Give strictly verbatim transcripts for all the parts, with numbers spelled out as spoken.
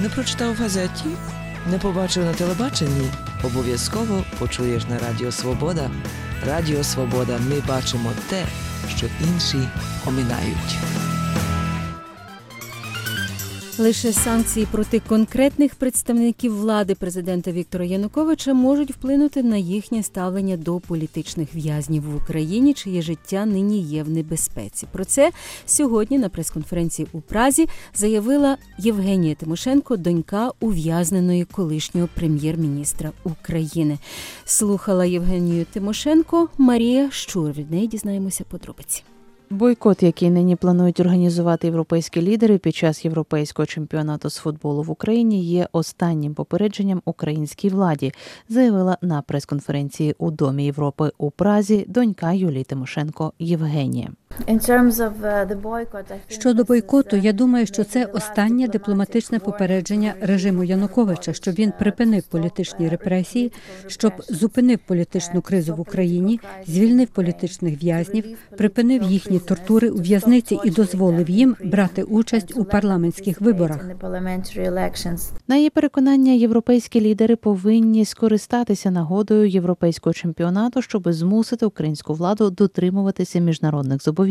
Не прочитав в газеті? Не побачив на телебаченні? Обов'язково почуєш на Радіо Свобода. Радіо Свобода. Ми бачимо те, що інші оминають. Лише санкції проти конкретних представників влади президента Віктора Януковича можуть вплинути на їхнє ставлення до політичних в'язнів в Україні, чиє життя нині є в небезпеці. Про це сьогодні на прес-конференції у Празі заявила Євгенія Тимошенко, донька ув'язненої колишнього прем'єр-міністра України. Слухала Євгенію Тимошенко Марія Щур. Від неї дізнаємося подробиці. Бойкот, який нині планують організувати європейські лідери під час європейського чемпіонату з футболу в Україні, є останнім попередженням українській владі, заявила на прес-конференції у Домі Європи у Празі донька Юлії Тимошенко Євгенія. Щодо бойкоту, я думаю, що це останнє дипломатичне попередження режиму Януковича, щоб він припинив політичні репресії, щоб зупинив політичну кризу в Україні, звільнив політичних в'язнів, припинив їхні тортури у в'язниці і дозволив їм брати участь у парламентських виборах. На її переконання, європейські лідери повинні скористатися нагодою європейського чемпіонату, щоб змусити українську владу дотримуватися міжнародних зобов'язань.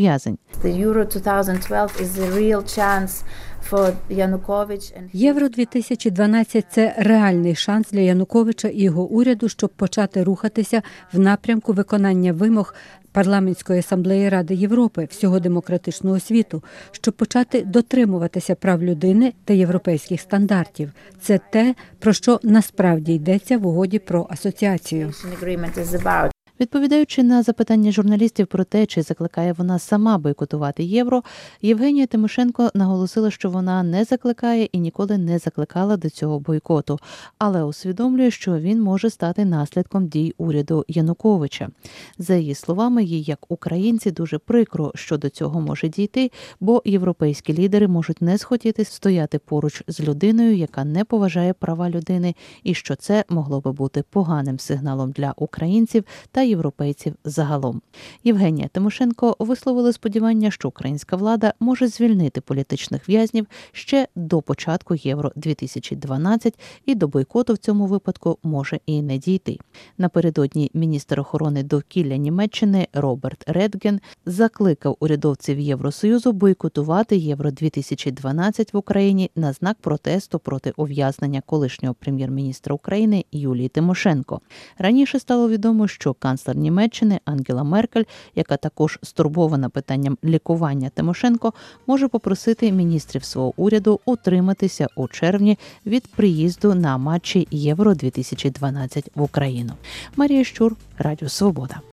Євро дві тисячі дванадцять – це реальний шанс для Януковича і його уряду, щоб почати рухатися в напрямку виконання вимог Парламентської асамблеї Ради Європи, всього демократичного світу, щоб почати дотримуватися прав людини та європейських стандартів. Це те, про що насправді йдеться в угоді про асоціацію. Відповідаючи на запитання журналістів про те, чи закликає вона сама бойкотувати євро, Євгенія Тимошенко наголосила, що вона не закликає і ніколи не закликала до цього бойкоту, але усвідомлює, що він може стати наслідком дій уряду Януковича. За її словами, їй, як українці, дуже прикро, що до цього може дійти, бо європейські лідери можуть не схотіти стояти поруч з людиною, яка не поважає права людини, і що це могло би бути поганим сигналом для українців та європейців загалом. Євгенія Тимошенко висловила сподівання, що українська влада може звільнити політичних в'язнів ще до початку Євро дві тисячі дванадцять і до бойкоту в цьому випадку може і не дійти. Напередодні міністр охорони довкілля Німеччини Роберт Редген закликав урядовців Євросоюзу бойкотувати Євро дві тисячі дванадцять в Україні на знак протесту проти ув'язнення колишнього прем'єр-міністра України Юлії Тимошенко. Раніше стало відомо, що канцлер Німеччини Ангела Меркель, яка також стурбована питанням лікування Тимошенко, може попросити міністрів свого уряду утриматися у червні від приїзду на матчі Євро дві тисячі дванадцять в Україну. Марія Щур, Радіо Свобода.